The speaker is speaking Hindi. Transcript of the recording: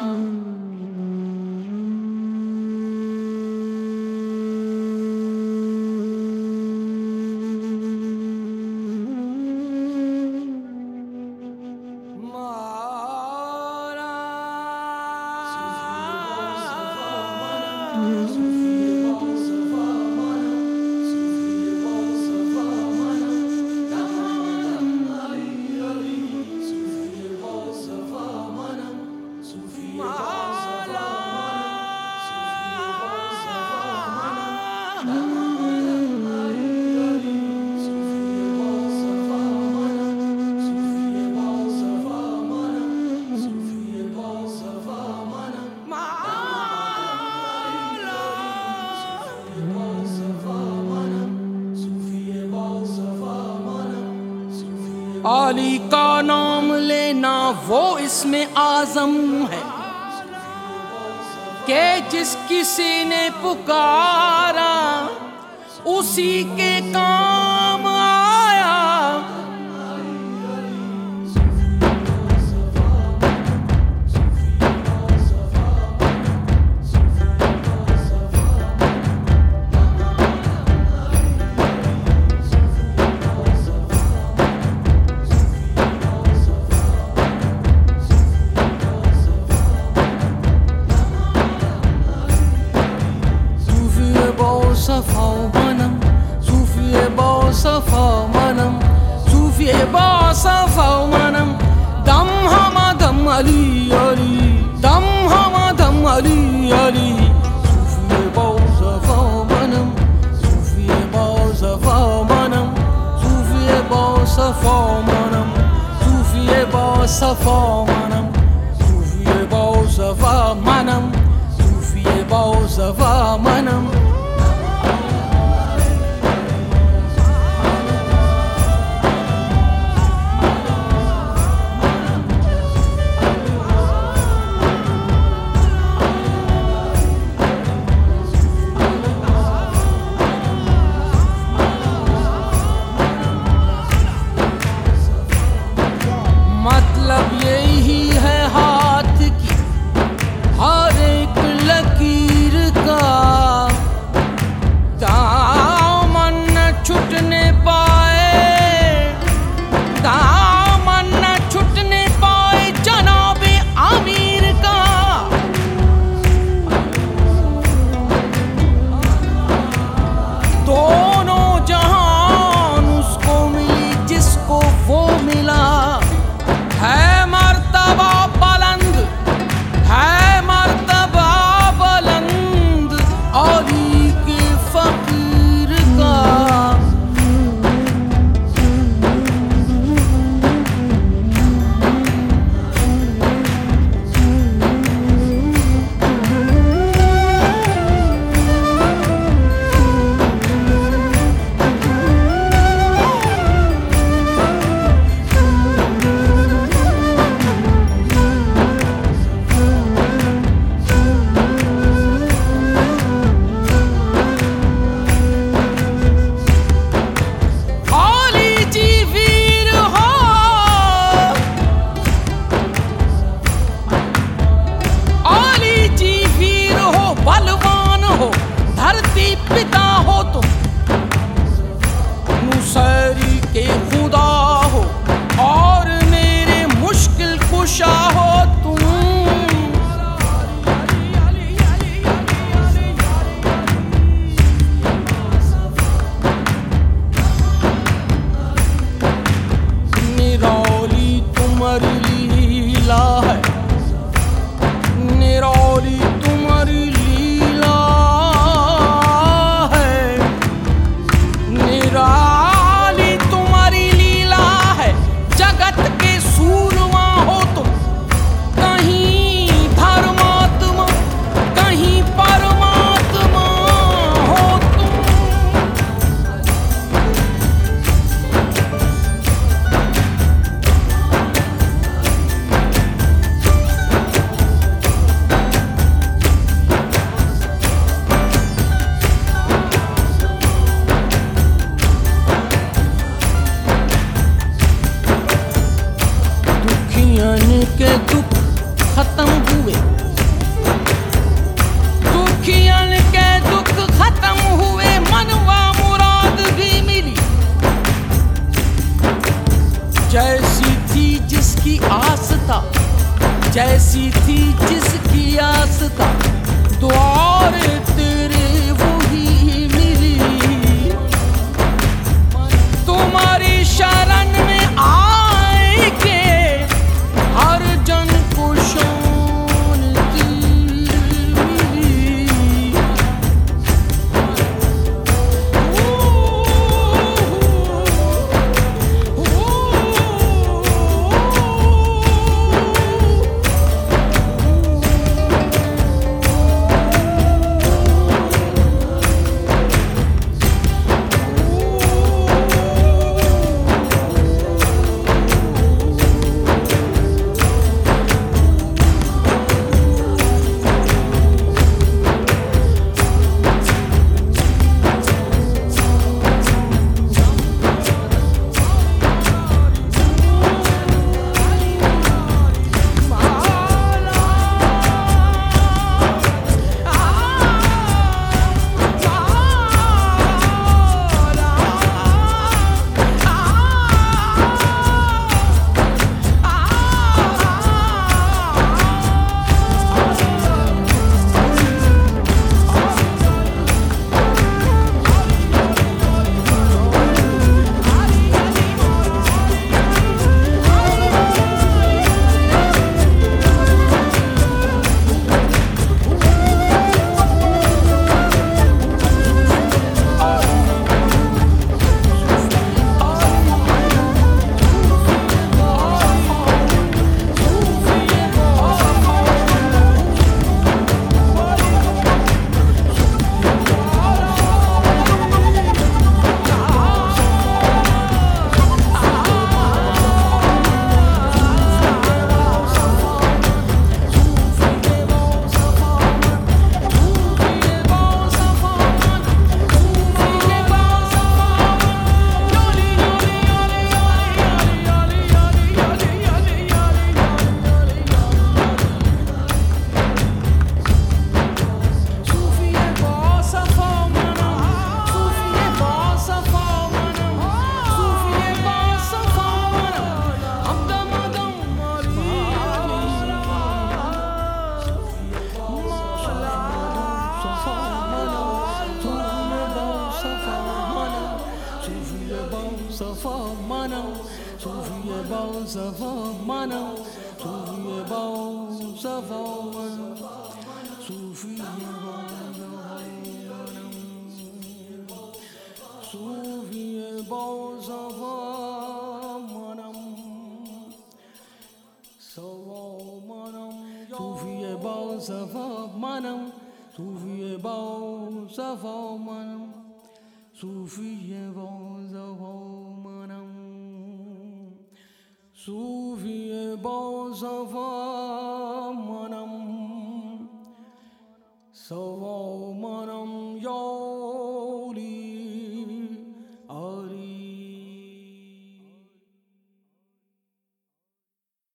अली का नाम लेना वो इसमें आज़म है कि जिस किसी ने पुकारा उसी के काम आया। صفا منم صوفی با صفا منم دم هم دم علی علی دم هم دم علی علی صوفی با صفا منم صوفی با صفا منم صوفی با صفا منم صوفی با صفا منم صوفی با صفا منم صوفی با صفا منم के दुख खत्म हुए, दुखियन के दुख खत्म हुए, मनवा मुराद भी मिली। जैसी थी जिसकी आस था, जैसी थी जिसकी आस था, द्वार तेरे वही मिली। तुम्हारी शरण में आए के हर जन को शांति मिली। So